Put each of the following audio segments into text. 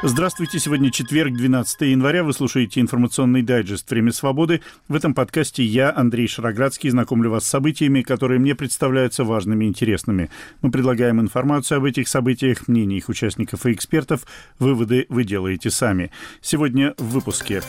Здравствуйте, сегодня четверг, 12 января. Вы слушаете информационный дайджест «Время свободы». В этом подкасте я, Андрей Шароградский, знакомлю вас с событиями, которые мне представляются важными и интересными. Мы предлагаем информацию об этих событиях, мнения их участников и экспертов. Выводы вы делаете сами. Сегодня в выпуске.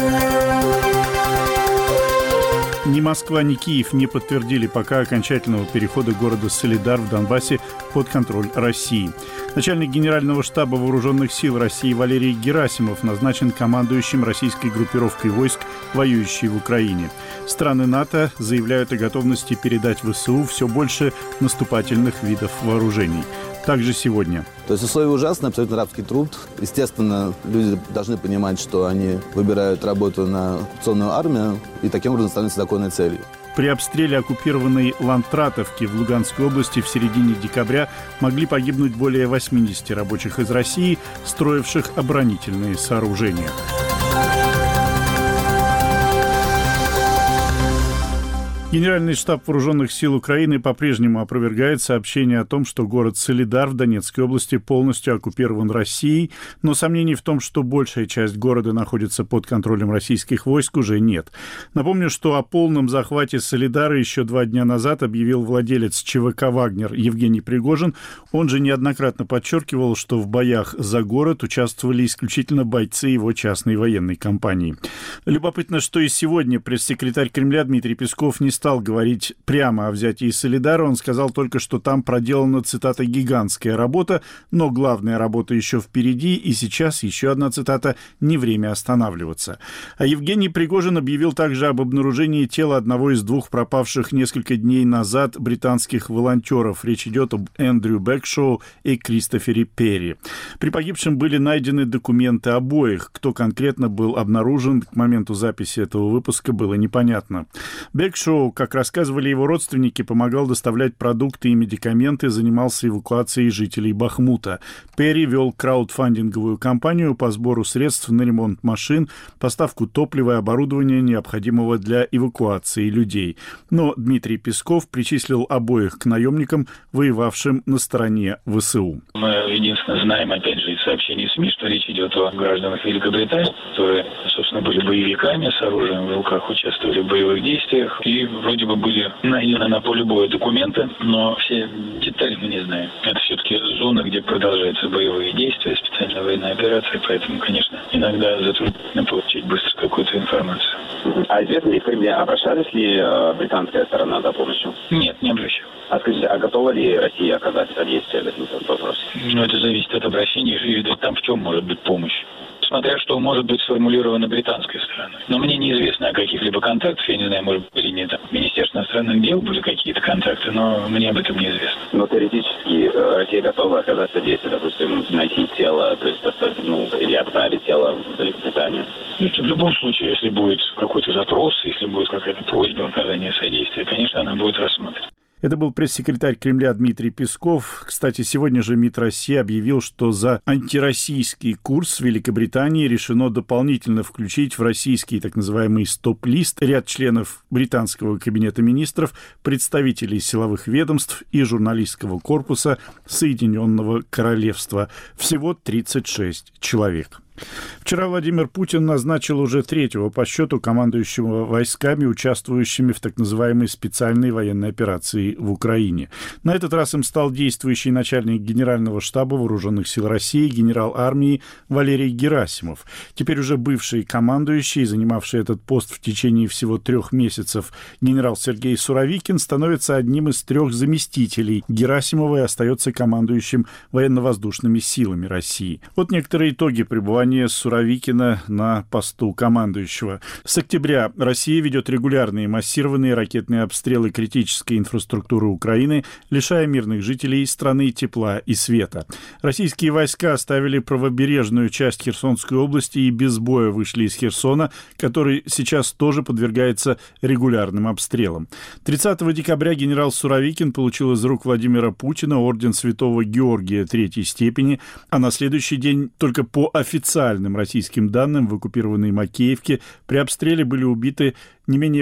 Ни Москва, ни Киев не подтвердили пока окончательного перехода города Солидар в Донбассе под контроль России. Начальник Генерального штаба Вооруженных сил России Валерий Герасимов назначен командующим российской группировкой войск, воюющей в Украине. Страны НАТО заявляют о готовности передать ВСУ все больше наступательных видов вооружений. Также сегодня. То есть условия ужасные, абсолютно рабский труд. Естественно, люди должны понимать, что они выбирают работу на оккупационную армию и таким образом становятся законной целью. При обстреле оккупированной Лантратовки в Луганской области в середине декабря могли погибнуть более 80 рабочих из России, строивших оборонительные сооружения. Генеральный штаб Вооруженных сил Украины по-прежнему опровергает сообщение о том, что город Солидар в Донецкой области полностью оккупирован Россией, но сомнений в том, что большая часть города находится под контролем российских войск, уже нет. Напомню, что о полном захвате Солидара еще 2 дня назад объявил владелец ЧВК «Вагнер» Евгений Пригожин. Он же неоднократно подчеркивал, что в боях за город участвовали исключительно бойцы его частной военной компании. Любопытно, что и сегодня пресс-секретарь Кремля Дмитрий Песков не стал говорить прямо о взятии Солидара. Он сказал только, что там проделана, цитата, «гигантская работа», но главная работа еще впереди, и сейчас, еще одна цитата, «не время останавливаться». А Евгений Пригожин объявил также об обнаружении тела одного из 2 пропавших несколько дней назад британских волонтеров. Речь идет об Эндрю Бэкшоу и Кристофере Перри. При погибшем были найдены документы обоих. Кто конкретно был обнаружен к моменту записи этого выпуска, было непонятно. Бэкшоу, как рассказывали его родственники, помогал доставлять продукты и медикаменты, занимался эвакуацией жителей Бахмута. Перри вел краудфандинговую кампанию по сбору средств на ремонт машин, поставку топлива и оборудования, необходимого для эвакуации людей. Но Дмитрий Песков причислил обоих к наемникам, воевавшим на стороне ВСУ. Мы единственно знаем, опять же, из сообщений СМИ, что речь идет о гражданах Великобритании, которые, собственно, были боевиками, с оружием в руках участвовали в боевых действиях и вроде бы были найдены на поле боя документы, но все детали мы не знаем. Это все-таки зона, где продолжаются боевые действия, специальная военная операция, поэтому, конечно, иногда затруднительно получить быстро какую-то информацию. А известно ли в Кремле, обращалась ли британская сторона за помощью? Нет, не обращалась. А скажите, а готова ли Россия оказать содействие в этом вопросе? Это зависит от обращения и там в чем может быть помощь. Смотря что может быть сформулировано британской стороной. Но мне неизвестно о каких-либо контактах, я не знаю, может быть, или нет. В Министерстве иностранных дел были какие-то контакты, но мне об этом неизвестно. Но теоретически Россия готова оказать содействие, допустим, найти тело, то есть или отправить тело в Великобританию. В любом случае, если будет какой-то запрос, если будет какая-то просьба оказания содействия, конечно, она будет рассмотрена. Это был пресс-секретарь Кремля Дмитрий Песков. Кстати, сегодня же МИД России объявил, что за антироссийский курс Великобритании решено дополнительно включить в российский так называемый стоп-лист ряд членов британского кабинета министров, представителей силовых ведомств и журналистского корпуса Соединенного Королевства. Всего 36 человек. Вчера Владимир Путин назначил уже 3-го по счету командующего войсками, участвующими в так называемой специальной военной операции в Украине. На этот раз им стал действующий начальник Генерального штаба Вооруженных сил России, генерал армии Валерий Герасимов. Теперь уже бывший командующий, занимавший этот пост в течение всего 3 месяцев, генерал Сергей Суровикин становится одним из 3 заместителей Герасимова и остается командующим военно-воздушными силами России. Вот некоторые итоги пребывания Суровикина на посту командующего. С октября Россия ведет регулярные массированные ракетные обстрелы критической инфраструктуры Украины, лишая мирных жителей страны тепла и света. Российские войска оставили правобережную часть Херсонской области и без боя вышли из Херсона, который сейчас тоже подвергается регулярным обстрелам. 30 декабря генерал Суровикин получил из рук Владимира Путина орден Святого Георгия 3-й степени, а на следующий день только по официальным российским данным в оккупированной Макеевке при обстреле были убиты не менее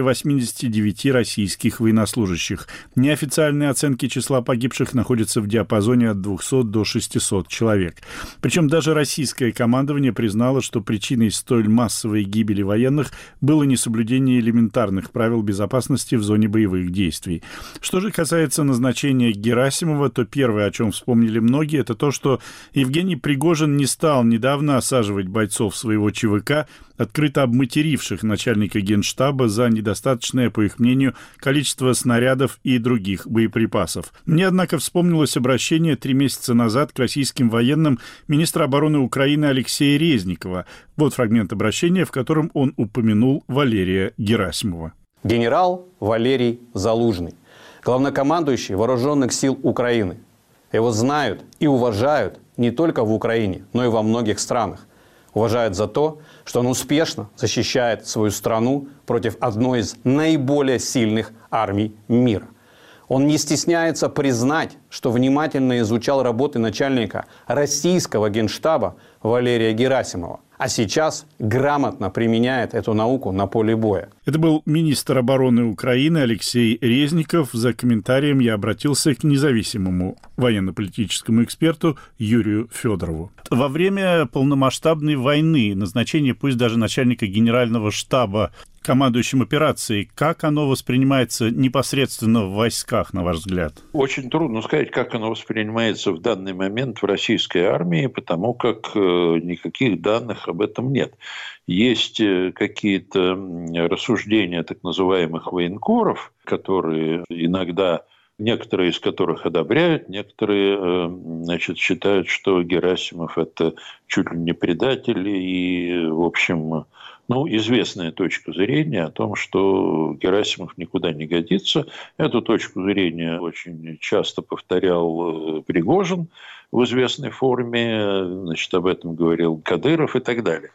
89 российских военнослужащих. Неофициальные оценки числа погибших находятся в диапазоне от 200 до 600 человек. Причем даже российское командование признало, что причиной столь массовой гибели военных было несоблюдение элементарных правил безопасности в зоне боевых действий. Что же касается назначения Герасимова, то первое, о чем вспомнили многие, это то, что Евгений Пригожин не стал недавно осаживать бойцов своего ЧВК, открыто обматеривших начальника Генштаба за недостаточное, по их мнению, количество снарядов и других боеприпасов. Мне, однако, вспомнилось обращение 3 месяца назад к российским военным министра обороны Украины Алексея Резникова. Вот фрагмент обращения, в котором он упомянул Валерия Герасимова. Генерал Валерий Залужный, главнокомандующий Вооруженных сил Украины. Его знают и уважают не только в Украине, но и во многих странах. Уважают за то, что он успешно защищает свою страну против одной из наиболее сильных армий мира. Он не стесняется признать, что внимательно изучал работы начальника российского Генштаба Валерия Герасимова, а сейчас грамотно применяет эту науку на поле боя. Это был министр обороны Украины Алексей Резников. За комментарием я обратился к независимому военно-политическому эксперту Юрию Федорову. Во время полномасштабной войны назначение, пусть даже начальника генерального штаба, командующим операцией, как оно воспринимается непосредственно в войсках, на ваш взгляд? Очень трудно сказать, как оно воспринимается в данный момент в российской армии, потому как никаких данных об этом нет. Есть какие-то рассуждения так называемых военкоров, которые иногда, некоторые из которых одобряют, некоторые, считают, что Герасимов – это чуть ли не предатель и, в общем, известная точка зрения о том, что Герасимов никуда не годится. Эту точку зрения очень часто повторял Пригожин в известной форме, об этом говорил Кадыров и так далее.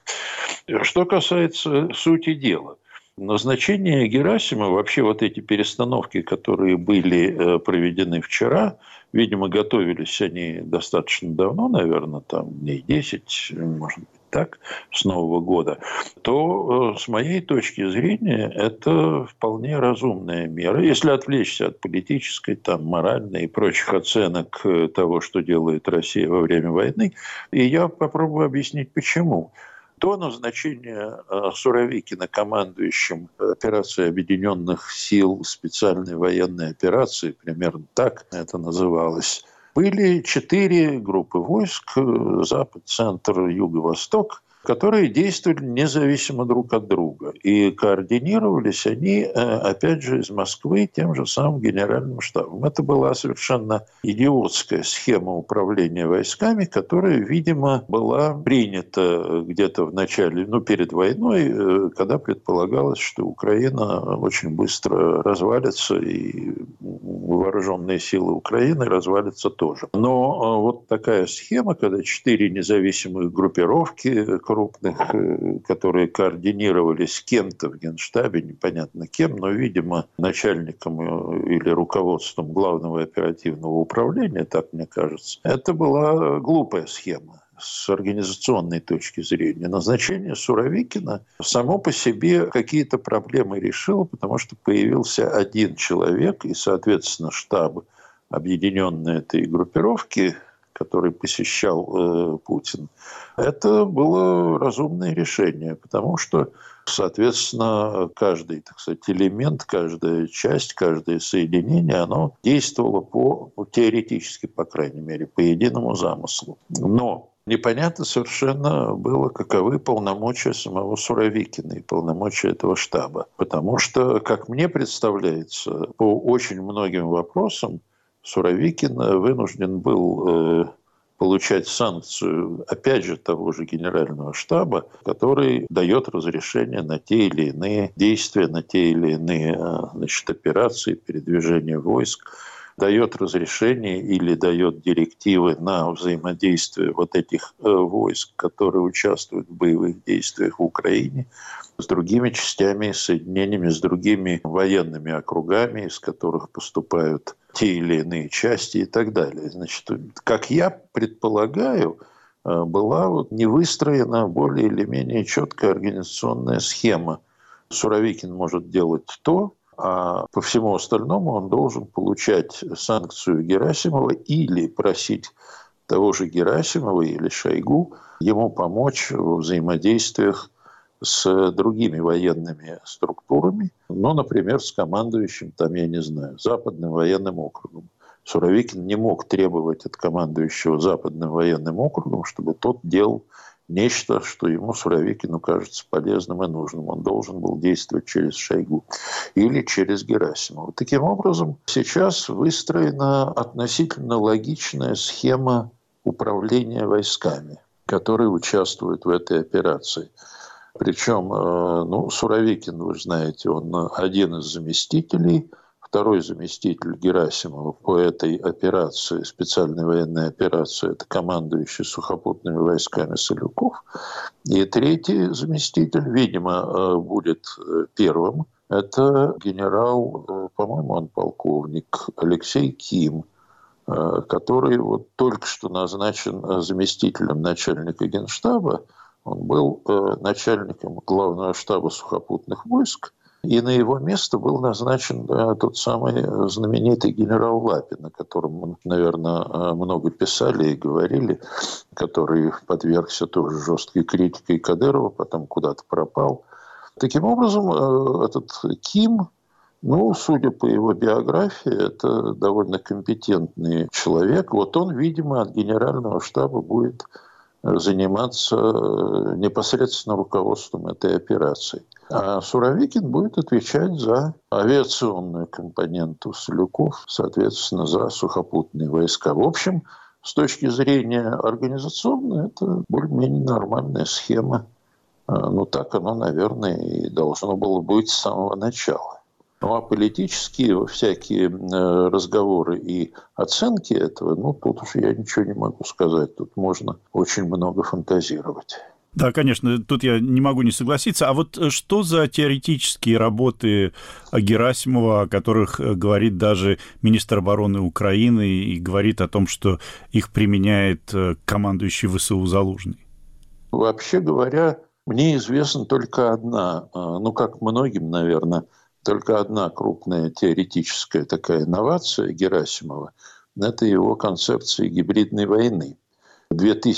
Что касается сути дела, назначение Герасимова, вообще вот эти перестановки, которые были проведены вчера, видимо, готовились они достаточно давно, наверное, дней 10, может быть, так, с Нового года, то с моей точки зрения это вполне разумная мера. Если отвлечься от политической, моральной и прочих оценок того, что делает Россия во время войны, и я попробую объяснить, почему. До назначения Суровикина командующим операцией Объединенных сил специальной военной операции, примерно так это называлось, были 4 группы войск, Запад, Центр, Юго-Восток, которые действовали независимо друг от друга. И координировались они, опять же, из Москвы тем же самым генеральным штабом. Это была совершенно идиотская схема управления войсками, которая, видимо, была принята где-то в начале, перед войной, когда предполагалось, что Украина очень быстро развалится, и вооруженные силы Украины развалятся тоже. Но вот такая схема, когда 4 независимых группировки крупных, которые координировались с кем-то в Генштабе, непонятно кем, но, видимо, начальником или руководством Главного оперативного управления, так мне кажется, это была глупая схема с организационной точки зрения. Назначение Суровикина само по себе какие-то проблемы решило, потому что появился один человек, и, соответственно, штаб объединенной этой группировки, который посещал Путин, это было разумное решение, потому что, соответственно, каждый, элемент, каждая часть, каждое соединение, оно действовало теоретически, по крайней мере, по единому замыслу. Но непонятно совершенно было, каковы полномочия самого Суровикина и полномочия этого штаба. Потому что, как мне представляется, по очень многим вопросам Суровикин вынужден был получать санкцию, опять же, того же генерального штаба, который дает разрешение на те или иные действия, на те или иные операции, передвижение войск, дает разрешение или дает директивы на взаимодействие вот этих войск, которые участвуют в боевых действиях в Украине, с другими частями, соединениями, с другими военными округами, из которых поступают те или иные части и так далее. Как я предполагаю, была не выстроена более или менее четкая организационная схема Суровикин может делать то, а по всему остальному он должен получать санкцию Герасимова или просить того же Герасимова или Шойгу ему помочь в взаимодействиях с другими военными структурами, ну, например, с командующим, там, я не знаю, Западным военным округом. Суровикин не мог требовать от командующего Западным военным округом, чтобы тот делал нечто, что ему, Суровикину, кажется полезным и нужным. Он должен был действовать через Шойгу или через Герасимова. Таким образом, сейчас выстроена относительно логичная схема управления войсками, которые участвуют в этой операции. Причем, Суровикин, вы знаете, он один из заместителей. Второй заместитель Герасимова по этой операции, специальной военной операции, это командующий сухопутными войсками Салюков. И третий заместитель, видимо, будет первым. Это генерал, по-моему, он полковник Алексей Ким, который вот только что назначен заместителем начальника Генштаба. Он был начальником главного штаба сухопутных войск. И на его место был назначен тот самый знаменитый генерал Лапин, о котором мы, наверное, много писали и говорили, который подвергся тоже жесткой критике Кадырова, потом куда-то пропал. Таким образом, этот Ким, судя по его биографии, это довольно компетентный человек. Вот он, видимо, от генерального штаба будет заниматься непосредственно руководством этой операции. А Суровикин будет отвечать за авиационную компоненту Салюков, соответственно, за сухопутные войска. В общем, с точки зрения организационной, это более-менее нормальная схема. Так оно, наверное, и должно было быть с самого начала. А политические всякие разговоры и оценки этого, тут уж я ничего не могу сказать. Тут можно очень много фантазировать. Да, конечно, тут я не могу не согласиться. А вот что за теоретические работы Герасимова, о которых говорит даже министр обороны Украины и говорит о том, что их применяет командующий ВСУ Залужный? Вообще говоря, мне известна только одна, как многим, наверное, только одна крупная теоретическая такая инновация Герасимова – это его концепция гибридной войны. В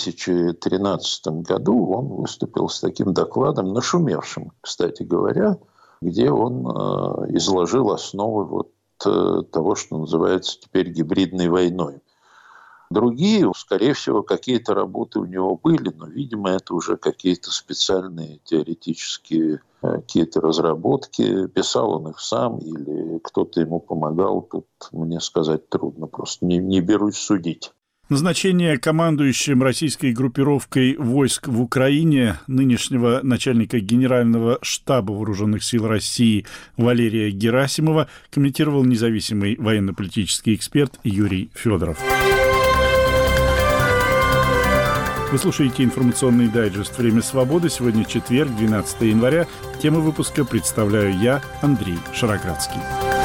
2013 году он выступил с таким докладом, нашумевшим, кстати говоря, где он изложил основы того, что называется теперь гибридной войной. Другие, скорее всего, какие-то работы у него были, но, видимо, это уже какие-то специальные теоретические какие-то разработки. Писал он их сам или кто-то ему помогал. Тут мне сказать трудно, просто не берусь судить. Назначение командующим российской группировкой войск в Украине нынешнего начальника Генерального штаба Вооруженных сил России Валерия Герасимова комментировал независимый военно-политический эксперт Юрий Федоров. Вы слушаете информационный дайджест «Время свободы». Сегодня четверг, 12 января. Тему выпуска представляю я, Андрей Шароградский.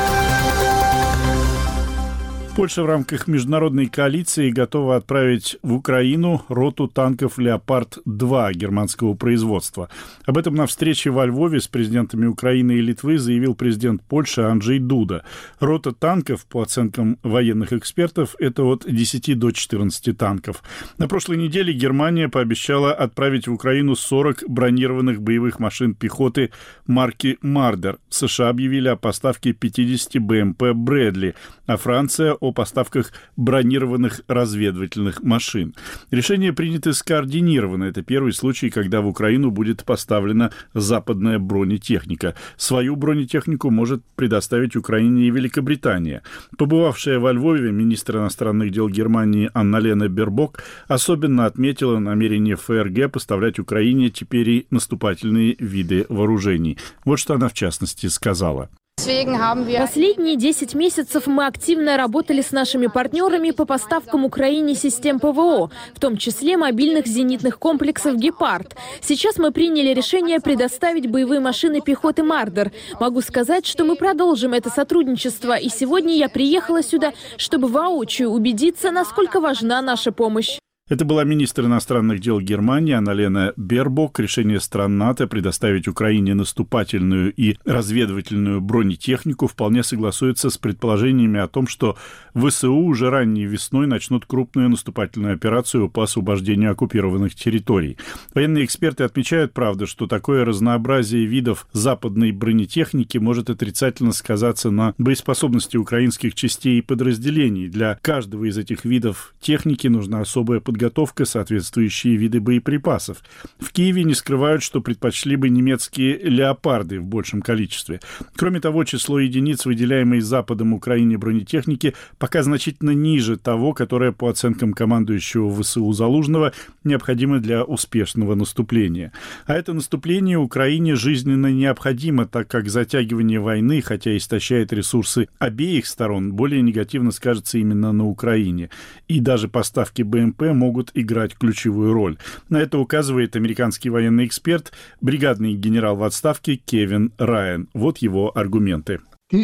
Польша в рамках международной коалиции готова отправить в Украину роту танков «Леопард-2» германского производства. Об этом на встрече во Львове с президентами Украины и Литвы заявил президент Польши Анджей Дуда. Рота танков, по оценкам военных экспертов, это от 10 до 14 танков. На прошлой неделе Германия пообещала отправить в Украину 40 бронированных боевых машин пехоты марки «Мардер». США объявили о поставке 50 БМП «Брэдли», а Франция о поставках бронированных разведывательных машин. Решение принято скоординированно. Это первый случай, когда в Украину будет поставлена западная бронетехника. Свою бронетехнику может предоставить Украине и Великобритания. Побывавшая во Львове министр иностранных дел Германии Анна-Лена Бербок особенно отметила намерение ФРГ поставлять Украине теперь и наступательные виды вооружений. Вот что она в частности сказала. Последние 10 месяцев мы активно работали с нашими партнерами по поставкам Украине систем ПВО, в том числе мобильных зенитных комплексов «Гепард». Сейчас мы приняли решение предоставить боевые машины пехоты «Мардер». Могу сказать, что мы продолжим это сотрудничество, и сегодня я приехала сюда, чтобы воочию убедиться, насколько важна наша помощь. Это была министр иностранных дел Германии Анна-Лена Бербок. Решение стран НАТО предоставить Украине наступательную и разведывательную бронетехнику вполне согласуется с предположениями о том, что ВСУ уже ранней весной начнут крупную наступательную операцию по освобождению оккупированных территорий. Военные эксперты отмечают, правда, что такое разнообразие видов западной бронетехники может отрицательно сказаться на боеспособности украинских частей и подразделений. Для каждого из этих видов техники нужна особая подготовка, соответствующие виды боеприпасов. В Киеве не скрывают, что предпочли бы немецкие «Леопарды» в большем количестве. Кроме того, число единиц, выделяемой Западом Украине бронетехники, пока значительно ниже того, которое, по оценкам командующего ВСУ Залужного, необходимо для успешного наступления. А это наступление Украине жизненно необходимо, так как затягивание войны, хотя истощает ресурсы обеих сторон, более негативно скажется именно на Украине. И даже поставки БМП могут играть ключевую роль. На это указывает американский военный эксперт, бригадный генерал в отставке Кевин Райан. Вот его аргументы.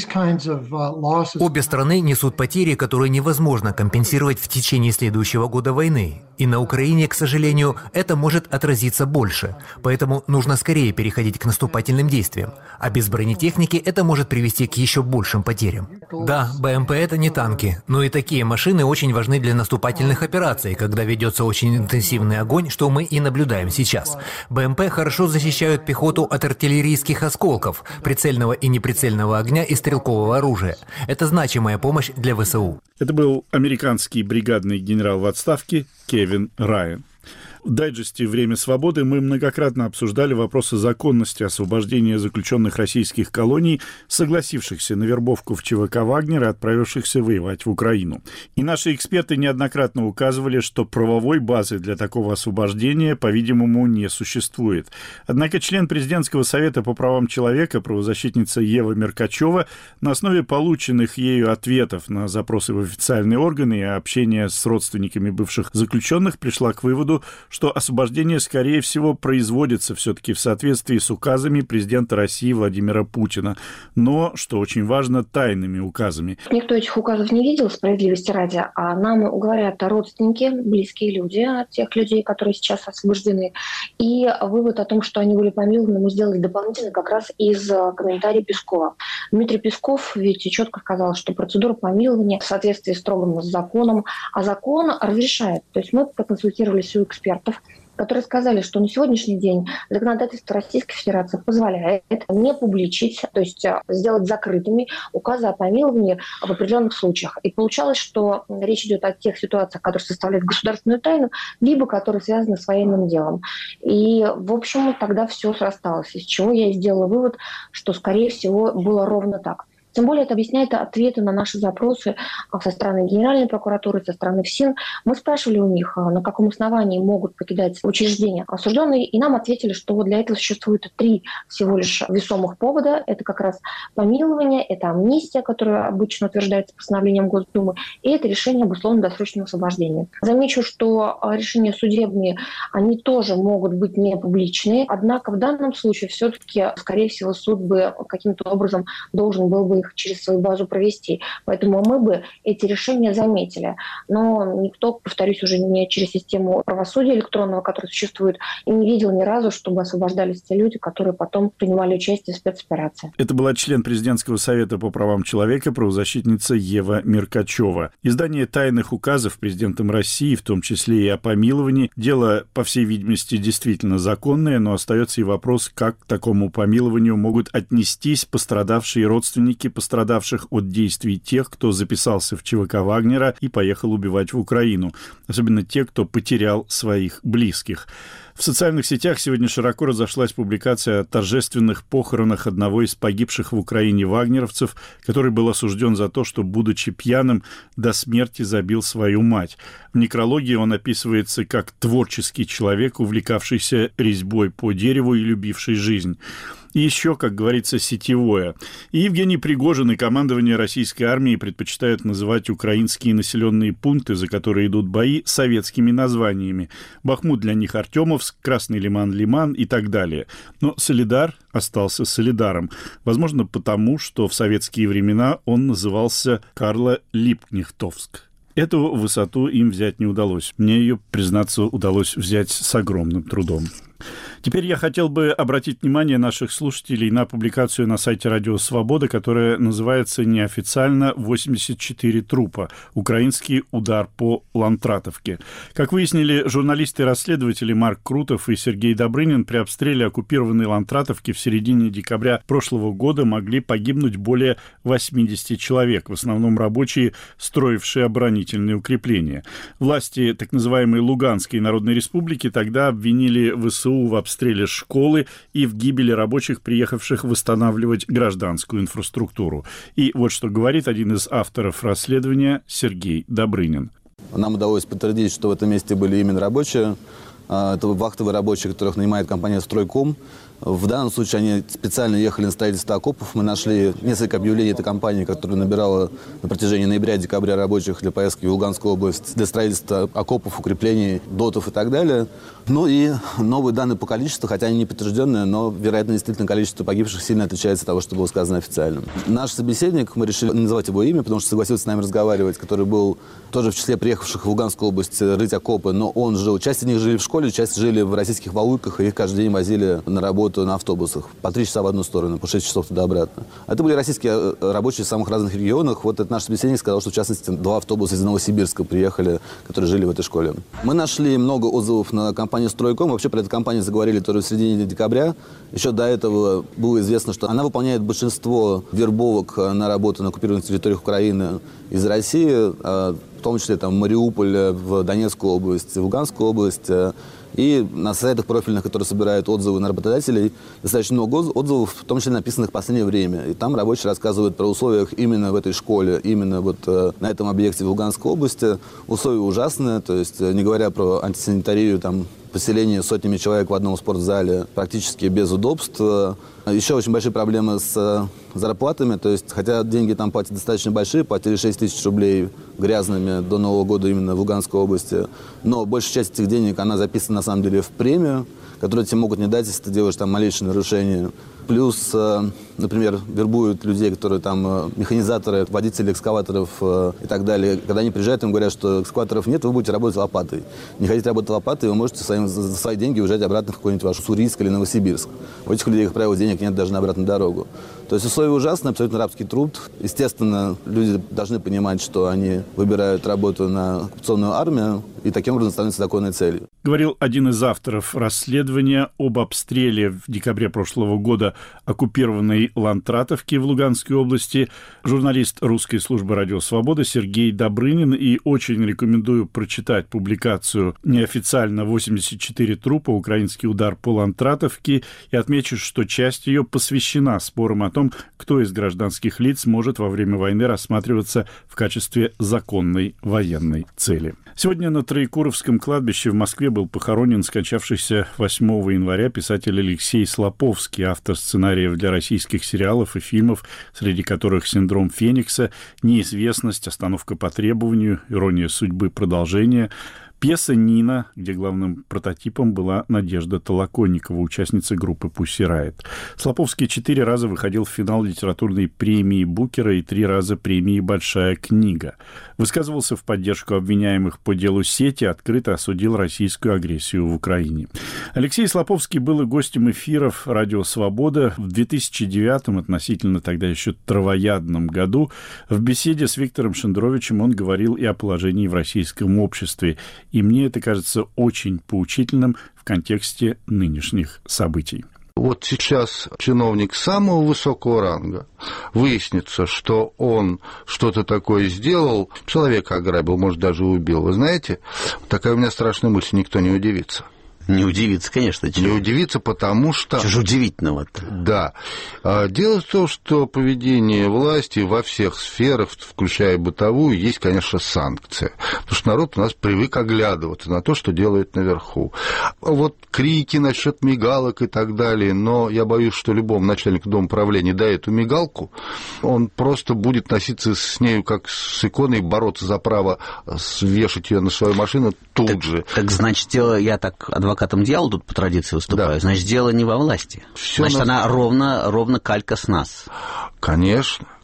Обе стороны несут потери, которые невозможно компенсировать в течение следующего года войны. И на Украине, к сожалению, это может отразиться больше. Поэтому нужно скорее переходить к наступательным действиям. А без бронетехники это может привести к еще большим потерям. Да, БМП – это не танки, но и такие машины очень важны для наступательных операций, когда ведется очень интенсивный огонь, что мы и наблюдаем сейчас. БМП хорошо защищают пехоту от артиллерийских осколков, прицельного и неприцельного огня и стрелкового оружия. Это значимая помощь для ВСУ. Это был американский бригадный генерал в отставке Кевин Райан. В дайджесте «Время свободы» мы многократно обсуждали вопросы законности освобождения заключенных российских колоний, согласившихся на вербовку в ЧВК «Вагнер» и отправившихся воевать в Украину. И наши эксперты неоднократно указывали, что правовой базы для такого освобождения, по-видимому, не существует. Однако член Президентского совета по правам человека, правозащитница Ева Меркачева, на основе полученных ею ответов на запросы в официальные органы и общения с родственниками бывших заключенных пришла к выводу, что освобождение, скорее всего, производится все-таки в соответствии с указами президента России Владимира Путина, но, что очень важно, тайными указами. Никто этих указов не видел, справедливости ради, а нам говорят родственники, близкие люди, тех людей, которые сейчас освобождены. И вывод о том, что они были помилованы, мы сделали дополнительно как раз из комментариев Пескова. Дмитрий Песков ведь четко сказал, что процедура помилования в соответствии строго с законом, а закон разрешает. То есть мы проконсультировались у экспертов, которые сказали, что на сегодняшний день законодательство Российской Федерации позволяет не публичить, то есть сделать закрытыми указы о помиловании в определенных случаях. И получалось, что речь идет о тех ситуациях, которые составляют государственную тайну, либо которые связаны с военным делом. И, в общем, тогда все срасталось, из чего я и сделала вывод, что, скорее всего, было ровно так. Тем более это объясняет ответы на наши запросы со стороны Генеральной прокуратуры, со стороны ФСИН. Мы спрашивали у них, на каком основании могут покидать учреждения осужденные, и нам ответили, что для этого существует 3 всего лишь весомых повода. Это как раз помилование, это амнистия, которая обычно утверждается постановлением Госдумы, и это решение об условно-досрочном освобождении. Замечу, что решения судебные, они тоже могут быть не публичные, однако в данном случае все-таки, скорее всего, суд бы каким-то образом должен был бы их через свою базу провести. Поэтому мы бы эти решения заметили. Но никто, повторюсь, уже не через систему правосудия электронного, которая существует, и не видел ни разу, чтобы освобождались те люди, которые потом принимали участие в спецоперации. Это была член Президентского совета по правам человека, правозащитница Ева Меркачева. Издание тайных указов президентом России, в том числе и о помиловании, дело, по всей видимости, действительно законное, но остается и вопрос, как к такому помилованию могут отнестись пострадавшие родственники пострадавших от действий тех, кто записался в ЧВК Вагнера и поехал убивать в Украину, особенно те, кто потерял своих близких. В социальных сетях сегодня широко разошлась публикация о торжественных похоронах одного из погибших в Украине вагнеровцев, который был осужден за то, что, будучи пьяным, до смерти забил свою мать. В некрологии он описывается как творческий человек, увлекавшийся резьбой по дереву и любивший жизнь. И еще, как говорится, сетевое. И Евгений Пригожин и командование российской армии предпочитают называть украинские населенные пункты, за которые идут бои, советскими названиями. Бахмут для них Артемовск, Красный Лиман, Лиман и так далее. Но Солидар остался Солидаром. Возможно, потому, что в советские времена он назывался Карло-Липкнехтовск. Эту высоту им взять не удалось. Мне ее, признаться, удалось взять с огромным трудом. Теперь я хотел бы обратить внимание наших слушателей на публикацию на сайте Радио Свобода, которая называется неофициально «84 трупа. Украинский удар по Лантратовке». Как выяснили журналисты и расследователи Марк Крутов и Сергей Добрынин, при обстреле оккупированной Лантратовки в середине декабря прошлого года могли погибнуть более 80 человек, в основном рабочие, строившие оборонительные укрепления. Власти так называемой Луганской Народной Республики тогда обвинили ВСУ в обстреле школы и в гибели рабочих, приехавших восстанавливать гражданскую инфраструктуру. И вот что говорит один из авторов расследования Сергей Добрынин. Нам удалось подтвердить, что в этом месте были именно рабочие. Это вахтовые рабочие, которых нанимает компания «Стройком». В данном случае они специально ехали на строительство окопов. Мы нашли несколько объявлений этой компании, которая набирала на протяжении ноября-декабря рабочих для поездки в Луганскую область, для строительства окопов, укреплений, дотов и так далее. Ну и новые данные по количеству, хотя они не подтвержденные, но, вероятно, действительно количество погибших сильно отличается от того, что было сказано официально. Наш собеседник, мы решили не называть его имя, потому что согласился с нами разговаривать, который был тоже в числе приехавших в Луганскую область рыть окопы, но он жил, часть из них жили в школе, часть жили в российских Валуйках, и их каждый день возили на работу на автобусах. По 3 часа в одну сторону, по 6 часов туда-обратно. Это были российские рабочие в самых разных регионах. Вот этот наш собеседник сказал, что в частности 2 автобуса из Новосибирска приехали, которые жили в этой школе. Мы нашли много отзывов на компанию «Стройком». Вообще про эту компанию заговорили тоже в середине декабря. Еще до этого было известно, что она выполняет большинство вербовок на работу на оккупированных территориях Украины из России, в том числе там, Мариуполь, в Донецкую область, в Луганскую область. И на сайтах профильных, которые собирают отзывы на работодателей, достаточно много отзывов, в том числе написанных в последнее время. И там рабочие рассказывают про условия именно в этой школе, именно вот на этом объекте в Луганской области. Условия ужасные, то есть не говоря про антисанитарию, там, поселение сотнями человек в одном спортзале практически без удобств. Еще очень большие проблемы с зарплатами, то есть, хотя деньги там платят достаточно большие, платили 6 тысяч рублей грязными до Нового года именно в Луганской области, но большая часть этих денег, она записана на самом деле в премию, которую тебе могут не дать, если ты делаешь там малейшее нарушение. Плюс, например, вербуют людей, которые там механизаторы, водители экскаваторов и так далее. Когда они приезжают, им говорят, что экскаваторов нет, вы будете работать лопатой. Не хотите работать лопатой, вы можете за свои деньги уезжать обратно в какой-нибудь ваш Уссурийск или Новосибирск. У этих людей, как правило, денег нет даже на обратную дорогу. То есть условия ужасные, абсолютно рабский труд. Естественно, люди должны понимать, что они выбирают работу на оккупационную армию и таким образом становятся законной целью. Говорил один из авторов расследования об обстреле в декабре прошлого года оккупированной Лантратовки в Луганской области, журналист русской службы «Радио Свобода» Сергей Добрынин. И очень рекомендую прочитать публикацию неофициально «84 трупа. Украинский удар по Лантратовке». И отмечу, что часть ее посвящена спорам о том, кто из гражданских лиц может во время войны рассматриваться в качестве законной военной цели. Сегодня на Троекуровском кладбище в Москве был похоронен скончавшийся 8 января писатель Алексей Слаповский, автор сценариев для российских сериалов и фильмов, среди которых «Синдром Феникса», «Неизвестность», «Остановка по требованию», «Ирония судьбы. Продолжение», пьеса «Нина», где главным прототипом была Надежда Толоконникова, участница группы «Пусси Райт». Слаповский 4 раза выходил в финал литературной премии Букера и 3 раза премии «Большая книга». Высказывался в поддержку обвиняемых по делу Сети, открыто осудил российскую агрессию в Украине. Алексей Слаповский был и гостем эфиров «Радио Свобода» в 2009-м, относительно тогда еще травоядном году. В беседе с Виктором Шендеровичем он говорил и о положении в российском обществе. И мне это кажется очень поучительным в контексте нынешних событий. Вот сейчас чиновник самого высокого ранга, выяснится, что он что-то такое сделал, человека ограбил, может, даже убил. Вы знаете, такая у меня страшная мысль, никто не удивится. Не удивиться, конечно. Не удивиться, потому что... Что же удивительного-то? Да. Дело в том, что поведение власти во всех сферах, включая бытовую, есть, конечно, санкция. Потому что народ у нас привык оглядываться на то, что делает наверху. Вот крики насчет мигалок и так далее, но я боюсь, что любому начальнику дома правления дай эту мигалку, он просто будет носиться с нею как с иконой, бороться за право вешать ее на свою машину тут же. Так значит, дело, я так адвокатом дьявола тут по традиции выступаю, да. Значит, дело не во власти. Всё значит, она ровно калька с нас. Конечно.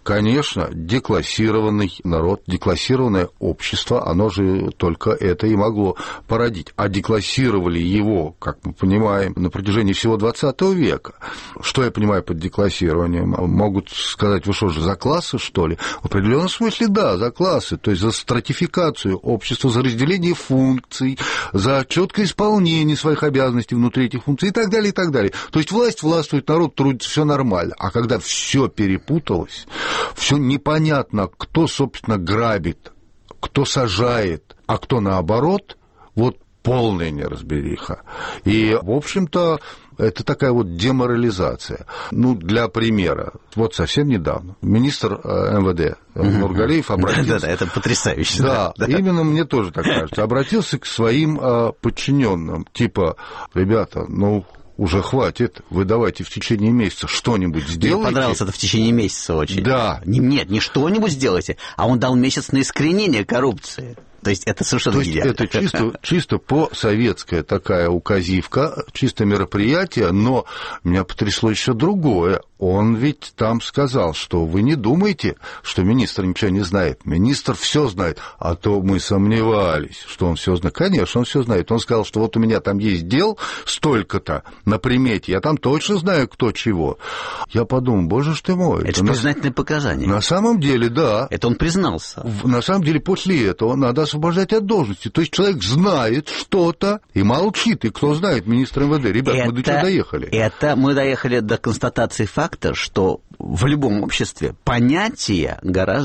конечно, деклассированный народ, деклассированное общество, оно же только это и могло породить. А деклассировали его, как мы понимаем, на протяжении всего 20 века. Что я понимаю под деклассированием? Могут сказать, вы что же, за классы, что ли? В определенном смысле, да, за классы, то есть за стратификацию общества, за разделение функций, за четкое исполнение своих обязанностей внутри этих функций и так далее, и так далее. То есть власть властвует, народ трудится, все нормально. А когда все перепуталось, все непонятно, кто, собственно, грабит, кто сажает, а кто наоборот, вот полная неразбериха. И, в общем-то, это такая вот деморализация. Ну, для примера, вот совсем недавно министр МВД Нургалиев обратился... Да, это потрясающе. Да, именно мне тоже так кажется. Обратился к своим подчиненным, типа, ребята, ну... уже хватит, вы давайте в течение месяца что-нибудь сделайте. Мне понравилось это в течение месяца очень. Да. Нет, не что-нибудь сделайте, а он дал месяц на искоренение коррупции. То есть это совершенно идеально. То есть это чисто по-советская такая указивка, чисто мероприятие, но меня потрясло еще другое. Он ведь там сказал, что вы не думаете, что министр ничего не знает. Министр все знает, а то мы сомневались, что он все знает. Конечно, он все знает. Он сказал, что вот у меня там есть дел столько-то на примете, я там точно знаю, кто чего. Я подумал, боже ж ты мой. Это признательные показания. На самом деле, да. Это он признался. На самом деле, после этого надо освобождать от должности. То есть человек знает что-то и молчит. И кто знает, министр МВД. Ребят, мы до чего доехали? Это мы доехали до констатации факта, что в любом обществе понятия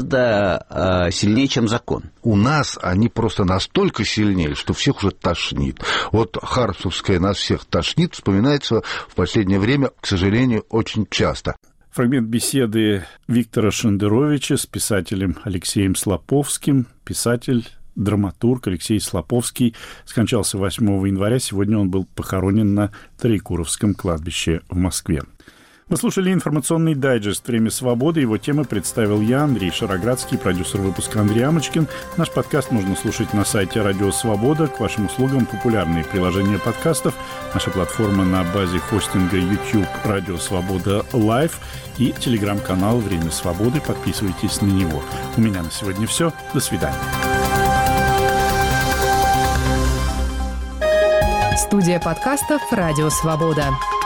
гораздо сильнее, чем закон. У нас они просто настолько сильнее, что всех уже тошнит. Вот Хармсовская нас всех тошнит, вспоминается в последнее время, к сожалению, очень часто. Фрагмент беседы Виктора Шендеровича с писателем Алексеем Слаповским. Писатель, драматург Алексей Слаповский скончался 8 января. Сегодня он был похоронен на Троекуровском кладбище в Москве. Вы слушали информационный дайджест «Время свободы». Его темы представил я, Андрей Шароградский, продюсер выпуска Андрей Амочкин. Наш подкаст можно слушать на сайте «Радио Свобода». К вашим услугам популярные приложения подкастов, наша платформа на базе хостинга YouTube «Радио Свобода Лайв» и телеграм-канал «Время свободы». Подписывайтесь на него. У меня на сегодня все. До свидания. Студия подкастов «Радио Свобода».